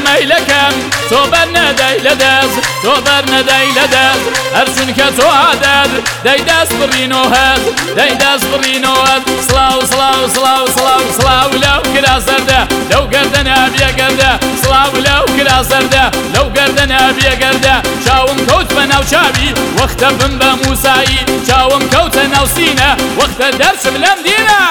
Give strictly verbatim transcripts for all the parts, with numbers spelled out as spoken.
مەیلەکەم تۆ بەرنەدەی لەدەست تۆ بەرنەدەی لەدەست هەر چونکە تۆ عادەت دەی دەست بڕینۆ هەز دەی دەست بڕینۆ هەز سڵاو سڵاو سڵاو سڵاو سڵاو لەو کرا سەردە لەو گەردەنە بێگەردە سڵاو لەو کرا سەردە لەو گەردەنە بێگەردە چاوم کەوت بە ناو چاوی وەختە بم بە موسایی چاوم کەوتە ناو سینە وەختە دەرچم لەم دینە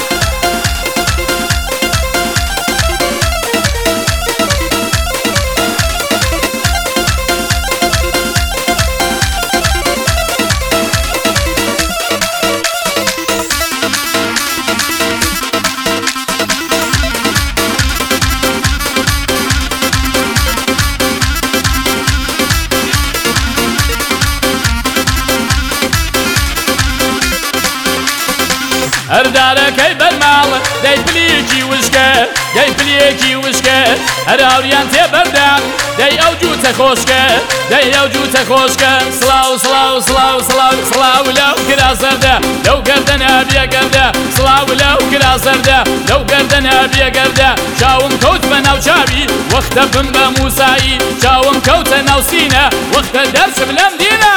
هەردارەکەی بەرماڵ دەی پلێکی وشکە دەی پلێکی وشکە هەر هاوریان تێبەردان دەی ئەو جووتە خۆشکە دەی ئەو جووتە خۆشکە سڵاو سڵاو سڵاو سڵاو سڵاو لەو کرا سەردە لەو گەردەنە بێگەردە سڵاو لەو کرا سەردە لەو گەردەنە بێگەردە چاوم کەوت بە ناو چاوی وەختە بم بە موسایی چاوم کەوتە ناو سینە وەختە دەرچم لەم دینە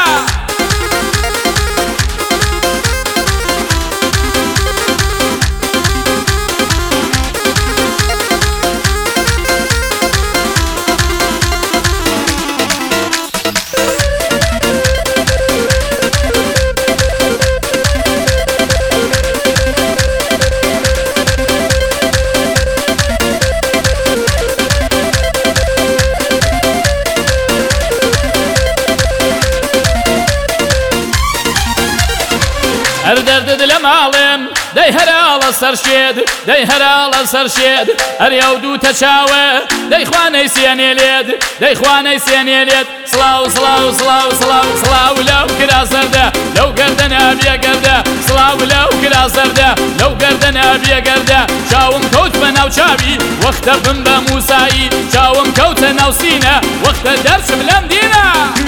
هەر دەردت لە ماڵێم دەی هەراڵە سەرشێد دەی هەراڵە سەرشێد هەر ئەو دووتە چاوە دەی خوانەی سێنێ لێت دەی خوانەی سێنێ لێت سڵاو سڵاو سڵاو سڵاو سڵاو لەو کرا سەردە لەو گەردەنە بێگەردە سڵاو لەو کرا سەردە لەو گەردەنە بێگەردە چاوم کەوت بە ناو چاوی وەختە بم بە موسایی چاوم کەوتە ناو سینە وەختە دەرچم لەم دینە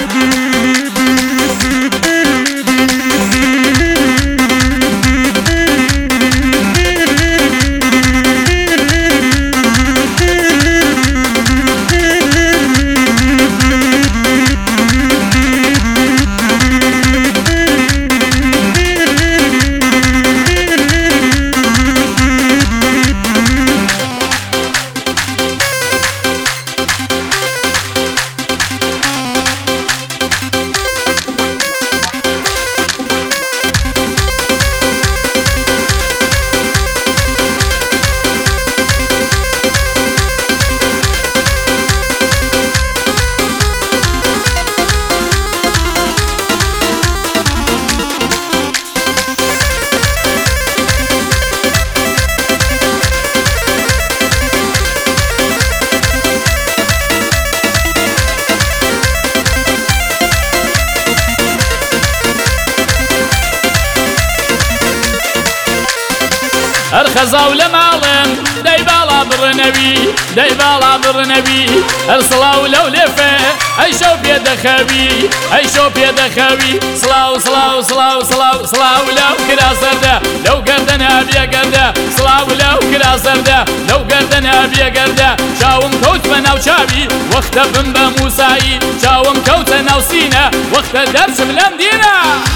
هەر خەزاو لە ماڵێن دەی باڵا بڕنەوی دەی باڵا بڕنەوی هەر سڵاو لەو لێفێ ئەی شەو پێدەخەوی ئەی شەو پێدەخەوی سڵاو سڵاو سڵاو سڵاو سڵاو لەو کرا سەردە لەو گەردەنە بێگەردە سڵاو لەو کرا سەردە لەو گەردەنە بێگەردە چاوم کەوت بە ناو چاوی وەختە بم بە موسایی چاوم کەوتە ناو سینە وەختە دەرچم لەم دینە